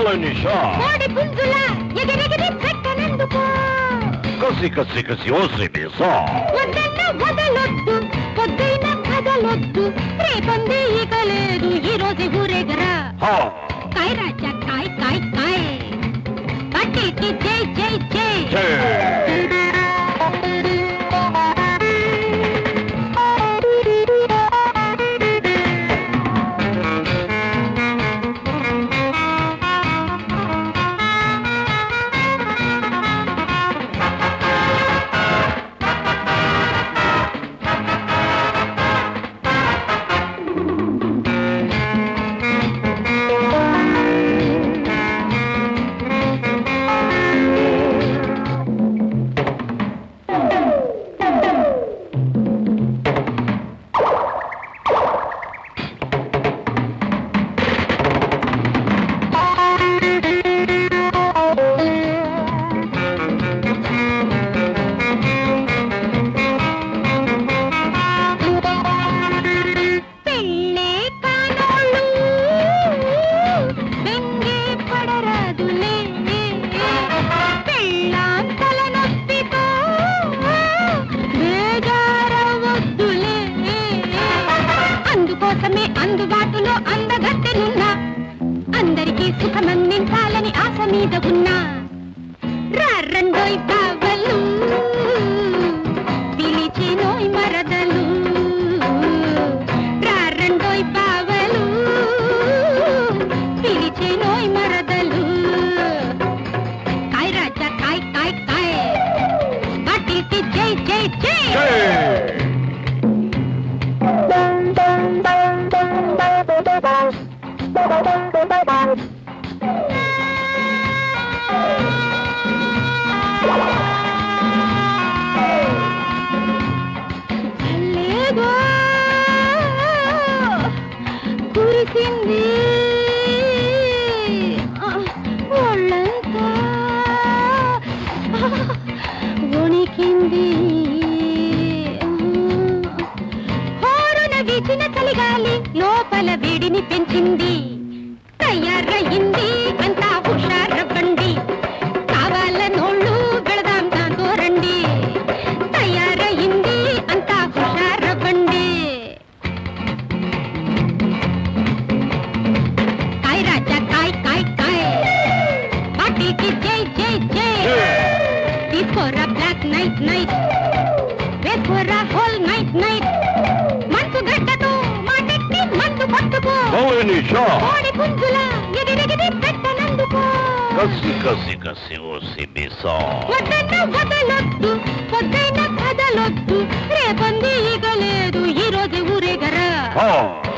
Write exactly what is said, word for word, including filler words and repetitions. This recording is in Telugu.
నిషా కోడి పుంజుల ఎగిరెగిరి పెట్టనందుకో కసి కసి కసి ఓసి మీసా వద్దన్న వదలొద్దు పొద్దైన కదలొద్దు రేపంది ఇక లేదు ఈ రోజు ఊరేగరా కాయ్ రాజా కాయ్ కాయ్ కాయ్ పట్టికి జై జై జై అందుబాటులో అందగత్తెనున్నా అందరికీ సుఖమందించాలని ఆశ మీద ఉన్నా రెండోయ్ బావలు పిలిచినోయ్ మరదలు రెండోయ్ బావలు పిలిచినోయ్ మరదలు కాయ్ రాజా కాయ్ కాయ్ కాయ్ వాటికి జై జై జై లేదో కురిసింది ఒళ్ళంతా వణికింది హోరున వీచిన చలిగాలి లోపల వేడిని పెంచింది తయారయ్యింది అంతా హుషారవ్వండి కావాలనోళ్ళు వెళదాం దాంతో రండి తయారయ్యింది అంతా హుషారవ్వండి కాయ్ రాజా కాయ్ కాయ్ కాయ్ పార్టీకి జై జై జై తీసుకోరా బ్లాక్ నైట్ నైట్ వేసుకోరా హోల్ నైట్ నైట్ మంచు గడ్డతో మాటెక్కి మంచు పట్టుకో కోడి పుంజుల ఎగిరెగిరి పెట్టనందుకో కసి కసి కసి ఓసి మీసా వద్దన్న వదలొద్దు పొద్దైన కదలొద్దు రేపంది ఇక లేదు ఈ రోజు ఊరేగరా